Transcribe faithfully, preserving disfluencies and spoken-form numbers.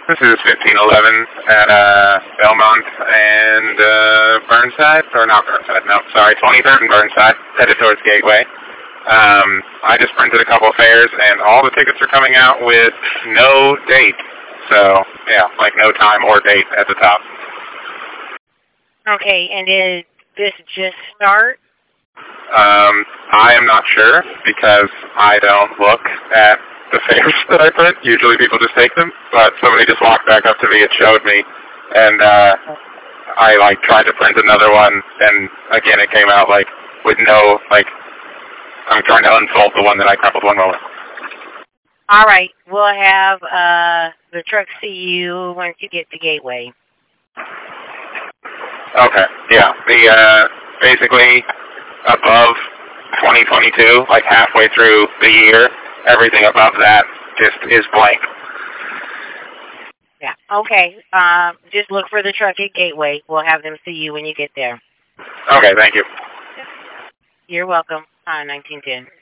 This is fifteen eleven at uh, Belmont and uh, Burnside, or not Burnside, no, sorry, twenty-third and Burnside, headed towards Gateway. Um, I just printed a couple of fares, and all the tickets are coming out with no date. So, yeah, like no time or date at the top. Okay, and did this just start? Um, I am not sure because I don't look at the fares that I print. Usually people just take them, but somebody just walked back up to me and showed me, and uh, I like tried to print another one, and again it came out like with no, like, I'm trying to unfold the one that I coupled one moment. All right, we'll have uh, the truck see you once you get to Gateway. Okay, yeah. The uh, basically above twenty twenty-two, like halfway through the year, everything above that just is blank. Yeah. Okay. Um, just look for the truck at Gateway. We'll have them see you when you get there. Okay. Thank you. You're welcome. Uh, nineteen ten.